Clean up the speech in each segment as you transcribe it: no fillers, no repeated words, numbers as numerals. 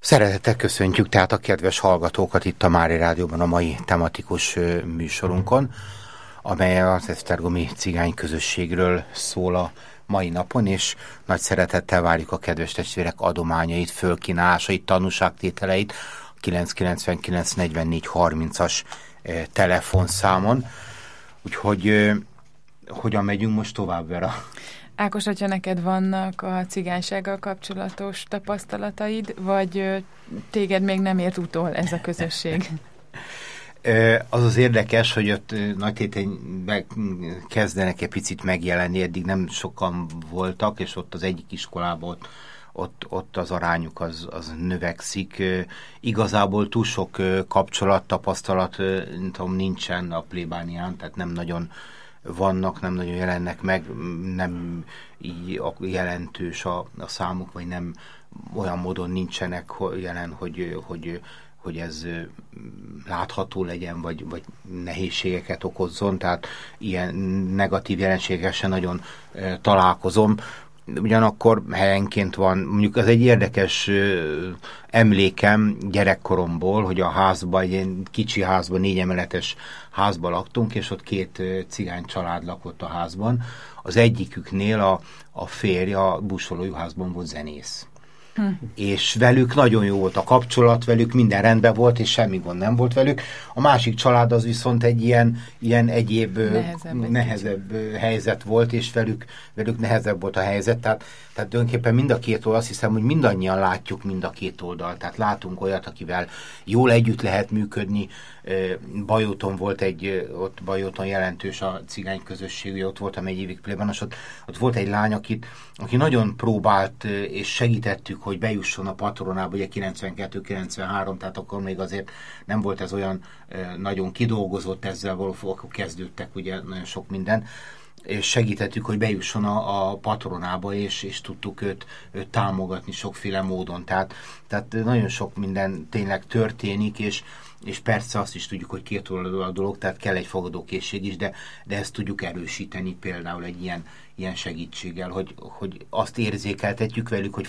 Szeretettel köszöntjük tehát a kedves hallgatókat itt a Mári Rádióban a mai tematikus műsorunkon, amely az esztergomi cigány közösségről szól a mai napon, és nagy szeretettel várjuk a kedves testvérek adományait, fölkínálásait, tanúságtételeit 999 44 30-as telefonszámon. Úgyhogy hogyan megyünk most tovább, Vera? Ákos, hogyha neked vannak a cigánysággal kapcsolatos tapasztalataid, vagy téged még nem ért utol ez a közösség? Az érdekes, hogy ott Nagytétényben kezdenek egy picit megjelenni, eddig nem sokan voltak, és ott az egyik iskolában ott az arányuk az növekszik. Igazából túl sok kapcsolat, tapasztalat nincsen a plébánián, tehát nem nagyon vannak, nem nagyon jelennek meg, nem jelentős a számuk, vagy nem olyan módon nincsenek jelen, hogy ez látható legyen, vagy nehézségeket okozzon, tehát ilyen negatív jelenségekkel sem nagyon találkozom. Ugyanakkor helyenként van, mondjuk az egy érdekes emlékem gyerekkoromból, hogy a házban, egy ilyen kicsi házban, 4 emeletes házban laktunk, és ott 2 cigány család lakott a házban. Az egyiküknél a férje a búsolójuházban volt zenész. És velük nagyon jó volt a kapcsolat, velük minden rendben volt, és semmi gond nem volt velük. A másik család az viszont egy ilyen egyéb nehezebb helyzet volt, és velük nehezebb volt a helyzet. Tehát tulajdonképpen mind a két oldal, azt hiszem, hogy mindannyian látjuk mind a két oldalt. Tehát látunk olyat, akivel jól együtt lehet működni. Bajóton volt ott Bajóton jelentős a cigány közösség, ott voltam egy évig plébános, ott volt egy lány, aki nagyon próbált, és segítettük, hogy bejusson a patronába, ugye 92-93, tehát akkor még azért nem volt ez olyan nagyon kidolgozott, ezzel való, akkor kezdődtek ugye nagyon sok minden, és segítettük, hogy bejusson a patronába, és tudtuk őt támogatni sokféle módon. Tehát nagyon sok minden tényleg történik, és persze azt is tudjuk, hogy kétoldalú a dolog, tehát kell egy fogadókészség is, de ezt tudjuk erősíteni például egy ilyen segítséggel, hogy azt érzékeltetjük velük, hogy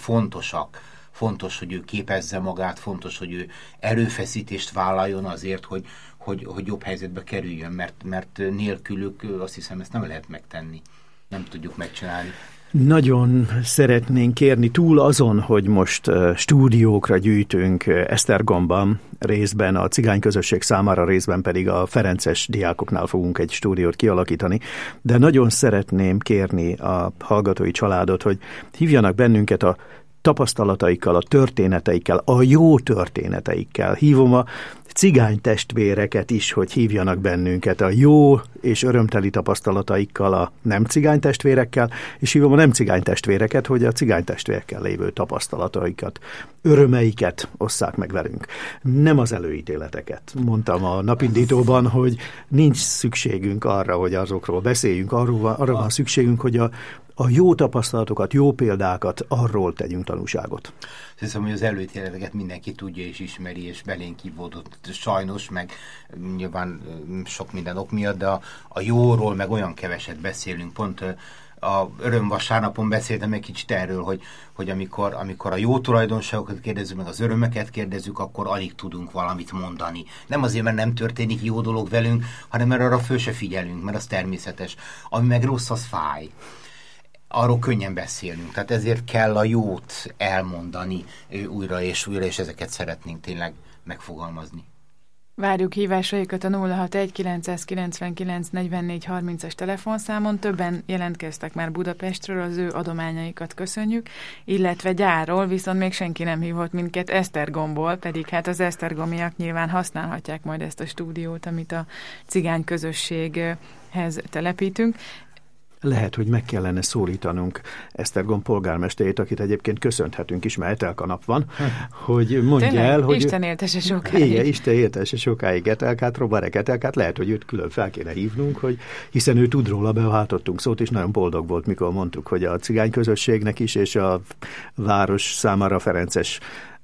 fontos, hogy ő képezze magát, fontos, hogy ő erőfeszítést vállaljon azért, hogy jobb helyzetbe kerüljön, mert nélkülük azt hiszem, ezt nem lehet megtenni. Nem tudjuk megcsinálni. Nagyon szeretnénk kérni túl azon, hogy most stúdiókra gyűjtünk Esztergomban, részben a cigány közösség számára, részben pedig a ferences diákoknál fogunk egy stúdiót kialakítani, de nagyon szeretném kérni a hallgatói családot, hogy hívjanak bennünket a tapasztalataikkal, a történeteikkel, a jó történeteikkel. Hívom a cigány testvéreket is, hogy hívjanak bennünket a jó és örömteli tapasztalataikkal a nem cigány testvérekkel, és hívom a nem cigány testvéreket, hogy a cigány testvérekkel lévő tapasztalataikat, örömeiket osszák meg velünk. Nem az előítéleteket. Mondtam a napindítóban, hogy nincs szükségünk arra, hogy azokról beszéljünk, arra van szükségünk, hogy a jó tapasztalatokat, jó példákat, arról tegyünk tanúságot. Hiszem, hogy az előítéleteket mindenki tudja és ismeri, és belénk kivódott sajnos, meg nyilván sok minden ok miatt, de a jóról meg olyan keveset beszélünk. Pont a örömvasárnapon beszéltem egy kicsit erről, hogy amikor a jó tulajdonságokat kérdezzük, meg az örömeket kérdezzük, akkor alig tudunk valamit mondani. Nem azért, mert nem történik jó dolog velünk, hanem mert arra föl se figyelünk, mert az természetes. Ami meg rossz, az fáj. Arról könnyen beszélünk, tehát ezért kell a jót elmondani újra, és ezeket szeretnénk tényleg megfogalmazni. Várjuk hívásaikat a 061 999 44 30-as telefonszámon. Többen jelentkeztek már Budapestről, az ő adományaikat köszönjük, illetve gyárról, viszont még senki nem hívott minket Esztergomból, pedig hát az esztergomiak nyilván használhatják majd ezt a stúdiót, amit a cigány közösséghez telepítünk. Lehet, hogy meg kellene szólítanunk Esztergom polgármesterét, akit egyébként köszönhetünk is, mert Etelka nap van, hogy mondja tényleg? El, hogy... Isten éltese sokáig. Igen, Isten éltese sokáig Etelkát, Robarek Etelkát, lehet, hogy őt külön fel kéne hívnunk, hiszen ő tud róla, beváltottunk szót, és nagyon boldog volt, mikor mondtuk, hogy a cigány közösségnek is, és a város számára a ferences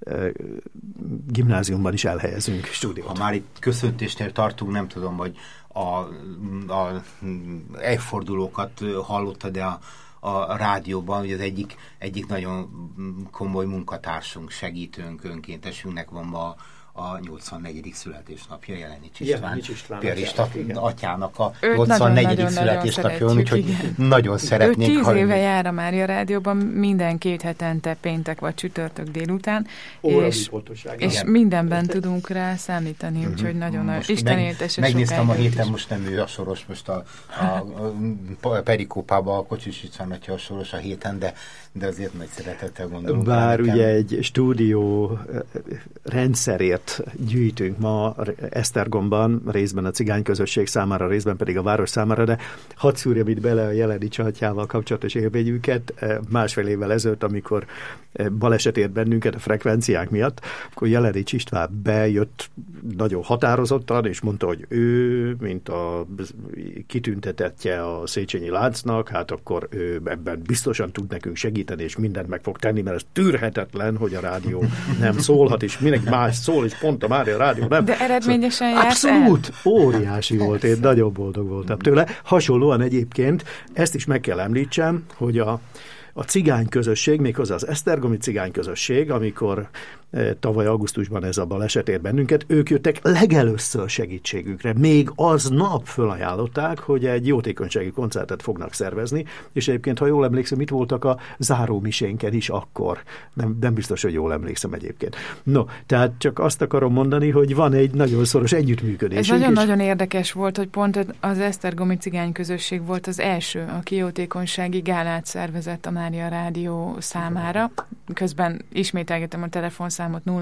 gimnáziumban is elhelyezünk stúdiót. Ha már itt köszöntésnél tartunk, nem tudom, hogy a évfordulókat hallotta, de a rádióban, hogy az egyik nagyon komoly munkatársunk, segítőnk, önkéntesünknek van ma a 84. születésnapja, Jelenics István, piarista atyának a 84. születésnapja, úgyhogy nagyon szeretnénk. Ő 10 éve jár a Mária Rádióban minden 2 hetente, péntek vagy csütörtök délután, és mindenben tudunk rá számítani, úgyhogy nagyon Isten éltesse. Megnéztem a héten, most nem ő a soros, most a Perikópában a Kocsis István atya a soros a héten, de azért nagy szeretettel gondolunk. Bár ugye egy stúdió rendszerért gyűjtünk ma Esztergomban, részben a cigány közösség számára, részben pedig a város számára, de hadd szúrjam itt bele a Jelenics atyával kapcsolatos élményünket. 1,5 évvel ezelőtt, amikor baleset ért bennünket a frekvenciák miatt, akkor Jelenics István bejött nagyon határozottan, és mondta, hogy ő, mint a kitüntetettje a Széchenyi láncnak, hát akkor ő ebben biztosan tud nekünk segíteni, és mindent meg fog tenni, mert ez tűrhetetlen, hogy a rádió nem szólhat, és mindenki más szól, és pont a Mária Rádió nem. De eredményesen járt abszolút óriási volt, én nagyon boldog voltam tőle. Hasonlóan egyébként ezt is meg kell említsem, hogy a cigány közösség, méghozzá az esztergomi cigány közösség, amikor tavaly augusztusban ez a baleset ért bennünket, ők jöttek legelőször segítségükre. Még aznap fölajánlották, hogy egy jótékonysági koncertet fognak szervezni, és egyébként, ha jól emlékszem, itt voltak a zárómisénken is akkor. Nem biztos, hogy jól emlékszem egyébként. No, tehát csak azt akarom mondani, hogy van egy nagyon szoros együttműködésünk. Ez nagyon-nagyon érdekes volt, hogy pont az esztergomi cigány közösség volt az első, aki jótékonysági gálát szervezett a Mária Rádió számára. Közben ismételgetem a telefonszámot,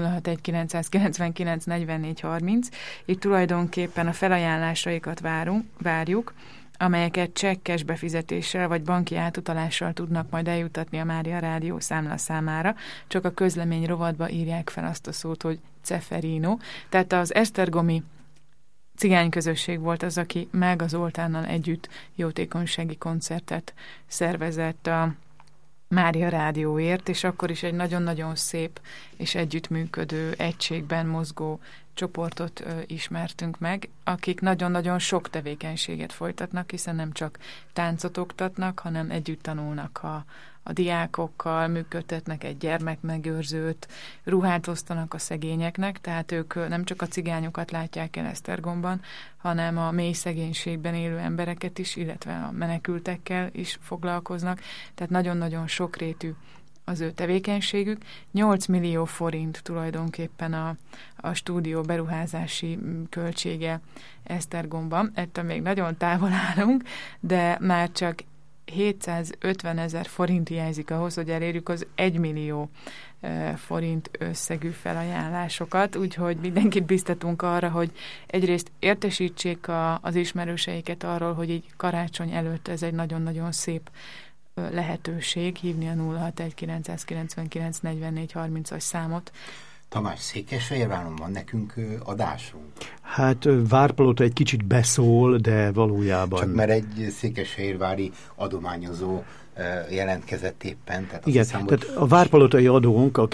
061-999-44-30. Itt tulajdonképpen a felajánlásaikat várjuk, amelyeket csekkes befizetéssel vagy banki átutalással tudnak majd eljutatni a Mária Rádió számla számára. Csak a közlemény rovatba írják fel azt a szót, hogy Ceferino. Tehát az esztergomi cigányközösség volt az, aki Mága Zoltánnal együtt jótékonysági koncertet szervezett a Mária Rádióért, és akkor is egy nagyon-nagyon szép és együttműködő, egységben mozgó csoportot ismertünk meg, akik nagyon-nagyon sok tevékenységet folytatnak, hiszen nem csak táncot oktatnak, hanem együtt tanulnak a diákokkal, működtetnek egy gyermekmegőrzőt, ruhát osztanak a szegényeknek, tehát ők nem csak a cigányokat látják el Esztergomban, hanem a mély szegénységben élő embereket is, illetve a menekültekkel is foglalkoznak, tehát nagyon-nagyon sokrétű az ő tevékenységük. 8 millió forint tulajdonképpen a stúdió beruházási költsége Esztergomban. Ettől még nagyon távol állunk, de már csak 750 000 forint hiányzik ahhoz, hogy elérjük az 1 millió forint összegű felajánlásokat, úgyhogy mindenkit biztatunk arra, hogy egyrészt értesítsék az ismerőseiket arról, hogy így karácsony előtt ez egy nagyon-nagyon szép lehetőség hívni a 061-999-44-30-as számot. Tamás, Székesfehérváron van nekünk adásunk? Hát Várpalota egy kicsit beszól, de valójában... Csak mert egy székesfehérvári adományozó jelentkezett éppen. Tehát igen, hiszem, tehát a várpalotai adónk a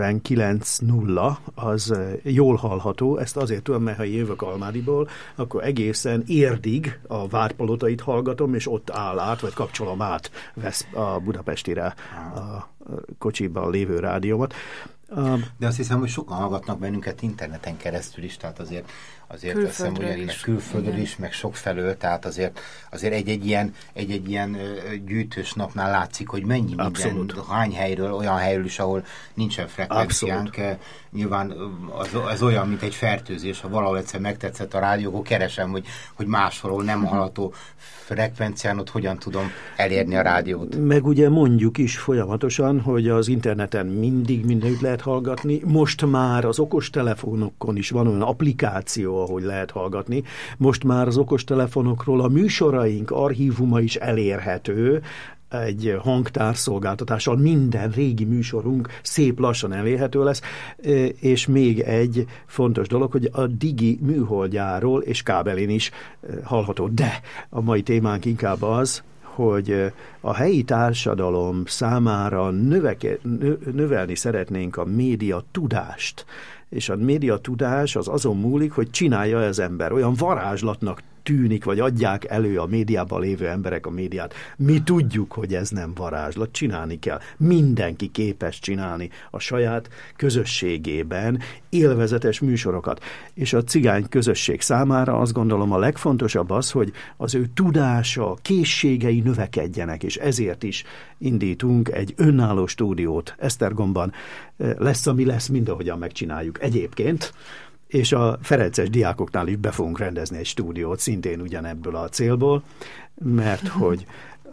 99.0 az jól hallható, ezt azért tudom, mert ha jövök Almádiból, akkor egészen Érdig a Várpalotait hallgatom, és ott áll át, vagy kapcsolom át a Budapestire a kocsiban lévő rádiómat. De azt hiszem, hogy sokan hallgatnak bennünket interneten keresztül is, tehát azért hiszem, hogy meg külföldről is, meg sokfelől, tehát azért egy ilyen gyűjtős napnál látszik, hogy mennyi minden, hány helyről, olyan helyről is, ahol nincsen frekvenciánk. Abszolút. Nyilván az olyan, mint egy fertőzés, ha valahol egyszer megtetszett a rádió, akkor keresem, hogy máshol nem hallható frekvencián, ott hogyan tudom elérni a rádiót. Meg ugye mondjuk is folyamatosan, hogy az interneten mindig mindenütt lehet hallgatni. Most már az okostelefonokon is van olyan applikáció, ahogy lehet hallgatni. Most már az okostelefonokról a műsoraink archívuma is elérhető, egy hangtárszolgáltatással minden régi műsorunk szép lassan elérhető lesz, és még egy fontos dolog, hogy a Digi műholdjáról és kábelén is hallható. De a mai témánk inkább az, hogy a helyi társadalom számára növelni szeretnénk a média tudást. És a média tudás az azon múlik, hogy csinálja az ember. Olyan varázslatnak tűnik, vagy adják elő a médiában lévő emberek a médiát. Mi tudjuk, hogy ez nem varázslat, csinálni kell. Mindenki képes csinálni a saját közösségében élvezetes műsorokat. És a cigány közösség számára azt gondolom a legfontosabb az, hogy az ő tudása, készségei növekedjenek, és ezért is indítunk egy önálló stúdiót Esztergomban. Lesz, ami lesz, mindahogyan megcsináljuk egyébként, és a ferences diákoknál is be fogunk rendezni egy stúdiót, szintén ugyanebből a célból, mert hogy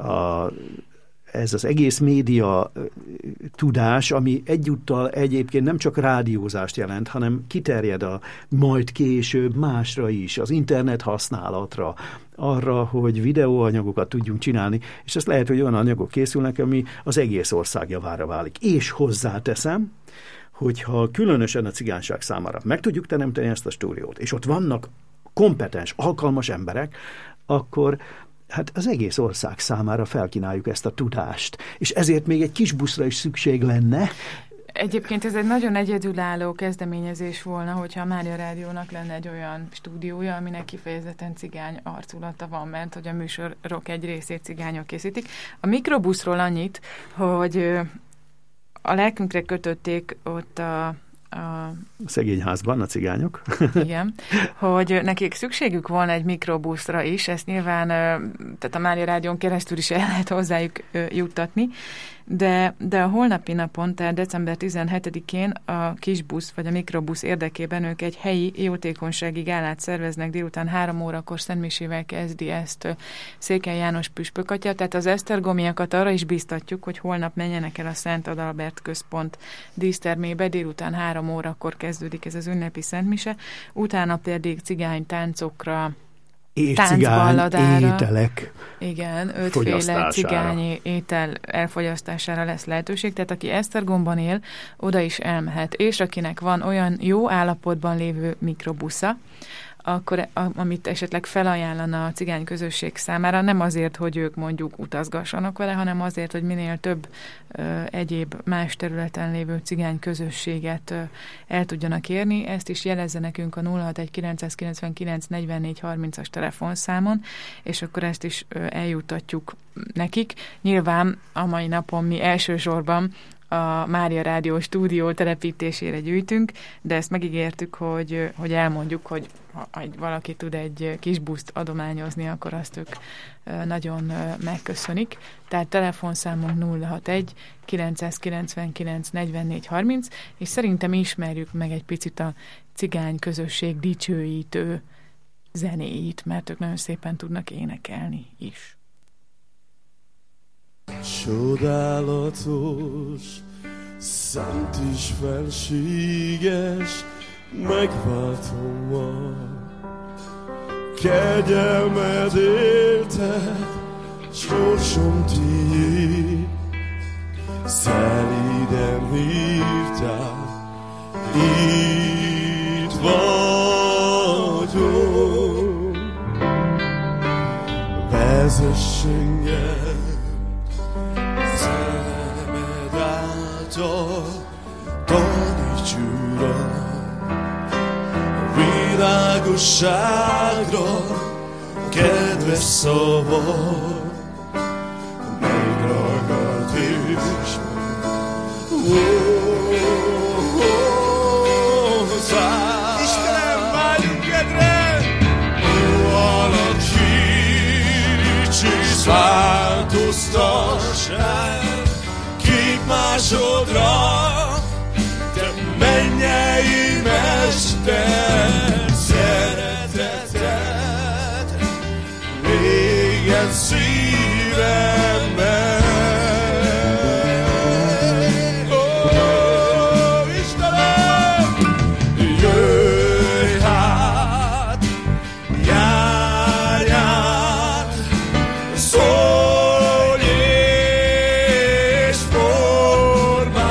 ez az egész média tudás, ami egyúttal egyébként nem csak rádiózást jelent, hanem kiterjed majd később másra is, az internet használatra, arra, hogy videóanyagokat tudjunk csinálni, és ezt lehet, hogy olyan anyagok készülnek, ami az egész ország javára válik. És hozzáteszem, hogyha különösen a cigányság számára meg tudjuk teremteni ezt a stúdiót, és ott vannak kompetens, alkalmas emberek, akkor hát az egész ország számára felkínáljuk ezt a tudást. És ezért még egy kis buszra is szükség lenne. Egyébként ez egy nagyon egyedülálló kezdeményezés volna, hogyha a Mária Rádiónak lenne egy olyan stúdiója, aminek kifejezetten cigány arculata van, mert hogy a műsorok egy részét cigányok készítik. A mikrobuszról annyit, hogy a lelkünkre kötötték ott a szegényházban a cigányok. Igen, hogy nekik szükségük volna egy mikrobuszra is, ezt nyilván tehát a Mária Rádión keresztül is el lehet hozzájuk juttatni, de a holnapi napon, tehát december 17-én a kisbusz vagy a mikrobusz érdekében ők egy helyi jótékonysági gálát szerveznek, délután 3 órakor szentmisével kezdi ezt Székely János püspökatya, tehát az esztergomiakat arra is biztatjuk, hogy holnap menjenek el a Szent Adalbert központ dísztermébe, délután 3 órakor kezdődik ez az ünnepi szentmise, utána pedig cigány táncokra, táncballadára, ételek, igen, 5 féle cigányi étel elfogyasztására lesz lehetőség, tehát aki Esztergomban él, oda is elmehet, és akinek van olyan jó állapotban lévő mikrobusza, akkor amit esetleg felajánlana a cigány közösség számára, nem azért, hogy ők mondjuk utazgassanak vele, hanem azért, hogy minél több egyéb más területen lévő cigány közösséget el tudjanak érni. Ezt is jelezze nekünk a 061-999-44-30-as telefonszámon, és akkor ezt is eljutatjuk nekik. Nyilván a mai napon mi elsősorban a Mária Rádió stúdió telepítésére gyűjtünk, de ezt megígértük, hogy elmondjuk, hogy ha valaki tud egy kis buszt adományozni, akkor azt ők nagyon megköszönik. Tehát telefonszámunk 061 999 44 30, és szerintem ismerjük meg egy picit a cigány közösség dicsőítő zenéit, mert ők nagyon szépen tudnak énekelni is. Csodálatos, szent és felséges, megváltom van. Kegyelmed élted, sorsom tiéd, szelíden hívtál, itt vagyok. Vezess engem taníts, Uram, világosságra, kedves szavad, megragad és hozzá. Istenem, vágyunk kedre! Ó, alakíts és változtass el képmásodra, te mennyei mester, szereteted mélyen szívemben. Ó, Istenem, jöjj hát, járj át, szólj és formálj.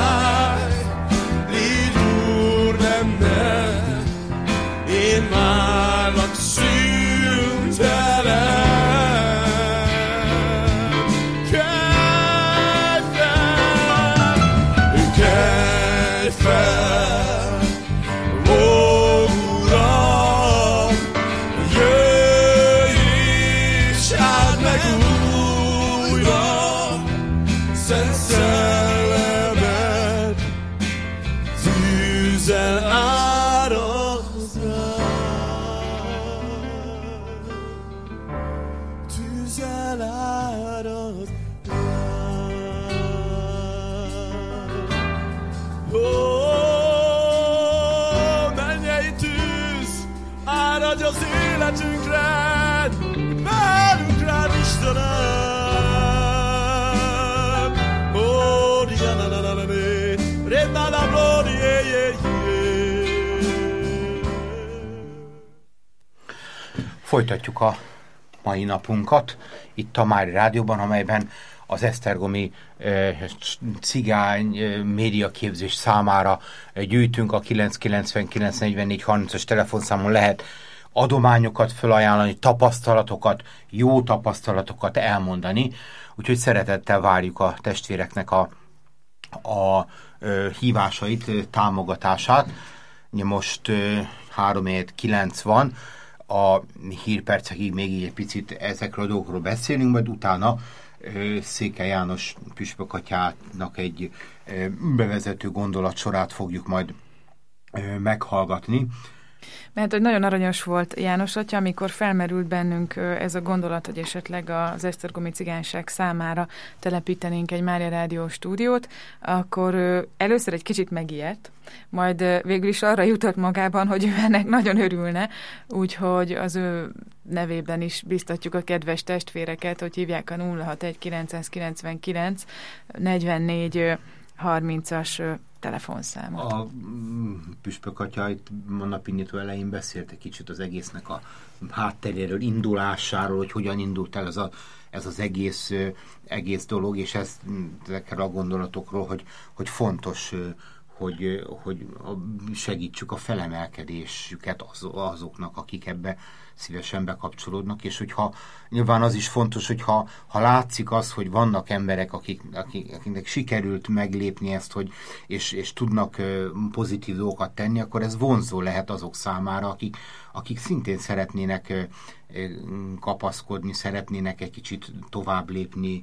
tűzzel árad tűzzel árad mennyei tűz áradj az életünkre, velünk rád Istenem. Folytatjuk a mai napunkat itt a Mári Rádióban, amelyben az esztergomi cigány médiaképzés számára gyűjtünk. A 999 44 30-as telefonszámon lehet adományokat felajánlani, tapasztalatokat, jó tapasztalatokat elmondani. Úgyhogy szeretettel várjuk a testvéreknek a hívásait, támogatását. Most 3-9 van, a hírpercekig még így egy picit ezekről a dolgokról beszélünk, majd utána Székely János püspök atyának egy bevezető gondolatsorát fogjuk majd meghallgatni. Mert hogy nagyon aranyos volt János atya, amikor felmerült bennünk ez a gondolat, hogy esetleg az esztergomi cigányság számára telepítenénk egy Mária Rádió stúdiót, akkor először egy kicsit megijedt, majd végül is arra jutott magában, hogy ő ennek nagyon örülne, úgyhogy az ő nevében is biztatjuk a kedves testvéreket, hogy hívják a 061 999 44 30-as telefonszámot. A püspök atya itt a napindító elején beszélt egy kicsit az egésznek a hátteréről, indulásáról, hogy hogyan indult el ez az egész dolog, és ezekről a gondolatokról, hogy fontos, hogy segítsük a felemelkedésüket azoknak, akik ebbe szívesen bekapcsolódnak, és hogyha nyilván az is fontos, hogyha látszik az, hogy vannak emberek, akiknek sikerült meglépni ezt, és tudnak pozitív dolgokat tenni, akkor ez vonzó lehet azok számára, akik szintén szeretnének kapaszkodni, szeretnének egy kicsit tovább lépni,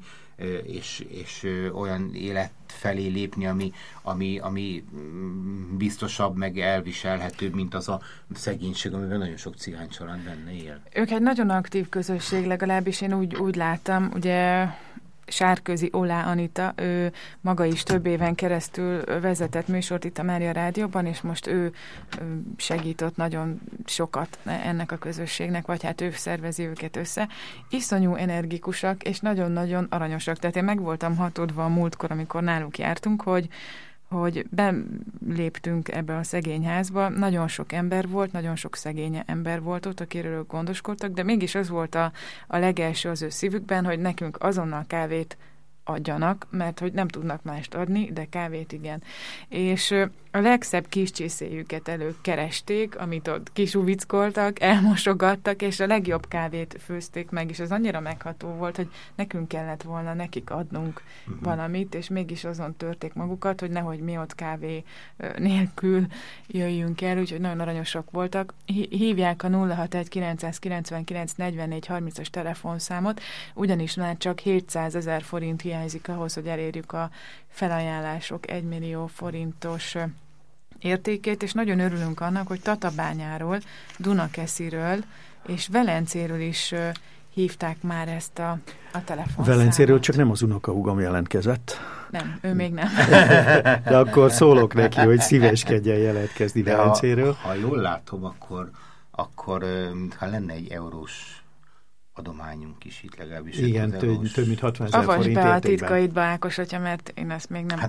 és olyan élet felé lépni, ami biztosabb, meg elviselhetőbb, mint az a szegénység, amiben nagyon sok cigány család benne él. Ők egy nagyon aktív közösség, legalábbis én úgy láttam, ugye Sárközi Olá Anita, ő maga is több éven keresztül vezetett műsort itt a Mária Rádióban, és most ő segített nagyon sokat ennek a közösségnek, vagy hát ő szervezi őket össze. Iszonyú energikusak, és nagyon-nagyon aranyosak. Tehát én meg voltam hatódva a múltkor, amikor náluk jártunk, hogy beléptünk ebbe a szegény házba, nagyon sok ember volt, nagyon sok szegény ember volt ott, akiről gondoskodtak, de mégis az volt a legelső az ő szívükben, hogy nekünk azonnal kávét adjanak, mert hogy nem tudnak mást adni, de kávét igen. És a legszebb kis csészéjüket előkeresték, amit ott kisuvickoltak, elmosogattak, és a legjobb kávét főzték meg, és az annyira megható volt, hogy nekünk kellett volna nekik adnunk valamit, és mégis azon törték magukat, hogy nehogy mi ott kávé nélkül jöjjünk el, úgyhogy nagyon aranyosak voltak. Hívják a 061 999 44 30-as telefonszámot, ugyanis már csak 700 000 forint hiányzik ahhoz, hogy elérjük a felajánlások 1 millió forintos értékét, és nagyon örülünk annak, hogy Tatabányáról, Dunakesziről és Velencéről is hívták már ezt a telefonszámot. Velencéről csak nem az unokahúgom jelentkezett. Nem, ő még nem. De akkor szólok neki, hogy szíveskedjen jelentkezni Velencéről. Ha jól látom, akkor ha lenne egy eurós adományunk is itt legalábbis. Igen, több mint 60 000 forint értékben. Avasd be a titkaidba, Ákos atya, mert én ezt még nem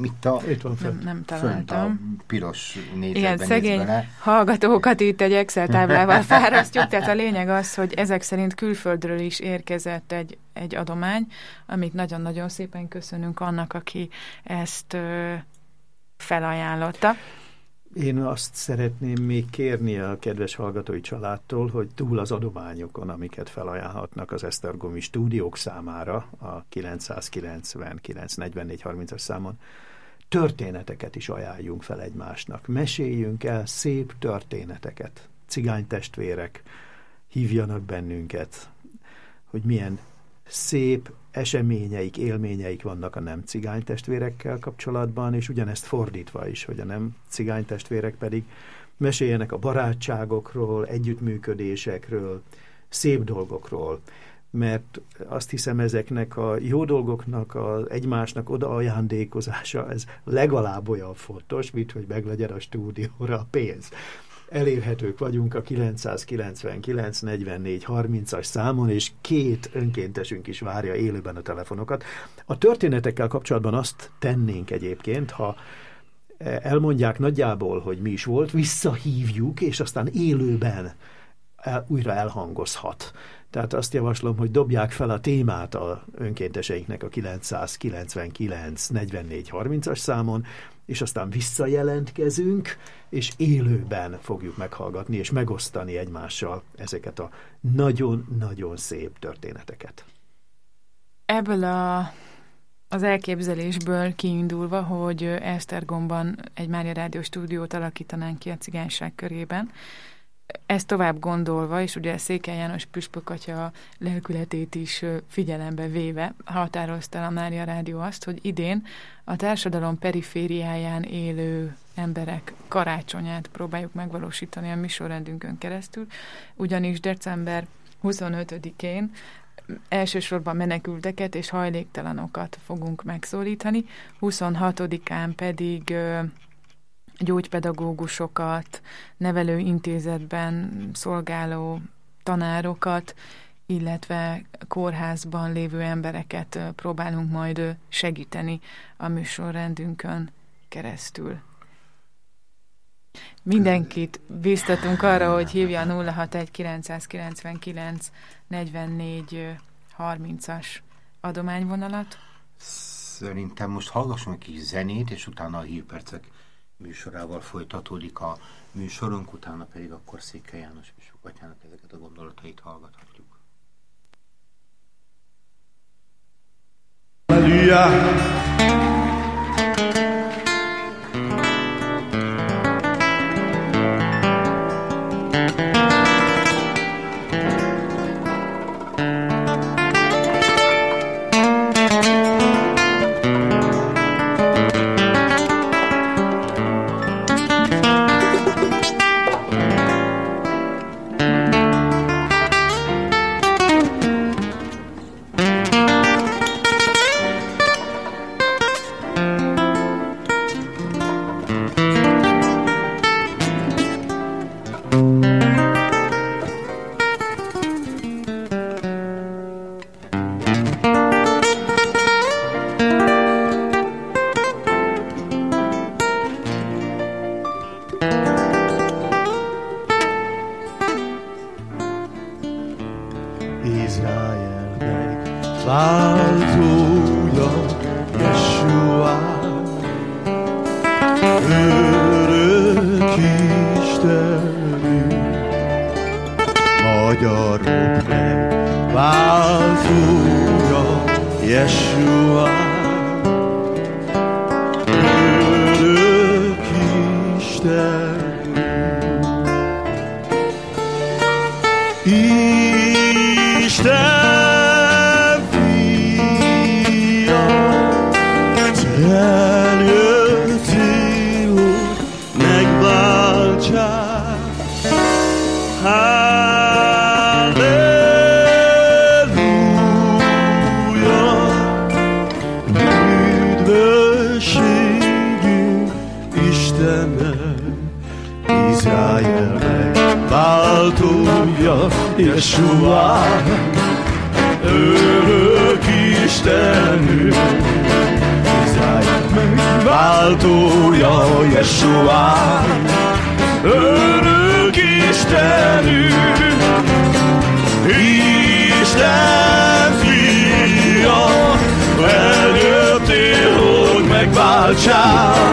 találtam. A piros négyzetben. Igen, szegény hallgatókat itt egy Excel táblával fárasztjuk, tehát a lényeg az, hogy ezek szerint külföldről is érkezett egy adomány, amit nagyon-nagyon szépen köszönünk annak, aki ezt felajánlotta. Én azt szeretném még kérni a kedves hallgatói családtól, hogy túl az adományokon, amiket felajánlhatnak az esztergomi stúdiók számára, a 999 44 30-as számon, történeteket is ajánljunk fel egymásnak. Meséljünk el szép történeteket. Cigánytestvérek hívjanak bennünket, hogy milyen szép eseményeik, élményeik vannak a nem cigány testvérekkel kapcsolatban, és ugyanezt fordítva is, hogy a nem cigány testvérek pedig meséljenek a barátságokról, együttműködésekről, szép dolgokról, mert azt hiszem ezeknek a jó dolgoknak az egymásnak oda ajándékozása, ez legalább olyan fontos, mint hogy meglegyen a stúdióra a pénz. Elérhetők vagyunk a 999 44 30-as számon, és 2 önkéntesünk is várja élőben a telefonokat. A történetekkel kapcsolatban azt tennénk egyébként, ha elmondják nagyjából, hogy mi is volt, visszahívjuk, és aztán élőben újra elhangozhat. Tehát azt javaslom, hogy dobják fel a témát a önkénteseinknek a 999 44 30-as számon, és aztán visszajelentkezünk, és élőben fogjuk meghallgatni és megosztani egymással ezeket a nagyon-nagyon szép történeteket. Ebből az elképzelésből kiindulva, hogy Esztergomban egy Mária Rádió stúdiót alakítanánk ki a cigányság körében, ezt tovább gondolva, és ugye Székely János püspök atya lelkületét is figyelembe véve határozta a Mária Rádió azt, hogy idén a társadalom perifériáján élő emberek karácsonyát próbáljuk megvalósítani a műsorrendünkön keresztül, ugyanis december 25-én elsősorban menekülteket és hajléktalanokat fogunk megszólítani, 26-án pedig gyógypedagógusokat, nevelőintézetben szolgáló tanárokat, illetve kórházban lévő embereket próbálunk majd segíteni a műsorrendünkön keresztül. Mindenkit biztatunk arra, hogy hívja a 061 999 44 30-as adományvonalat. Szerintem most hallgassunk egy kis zenét, és utána a hírpercek műsorával folytatódik a műsorunk, utána pedig akkor Székely János püspök atyának ezeket a gondolatait hallgathatjuk. Halleluja! Yeshua, örök Istenünk, Izrael megváltója, Yeshua, örök Istenünk, Isten fia, eljöttél, hogy megváltsál.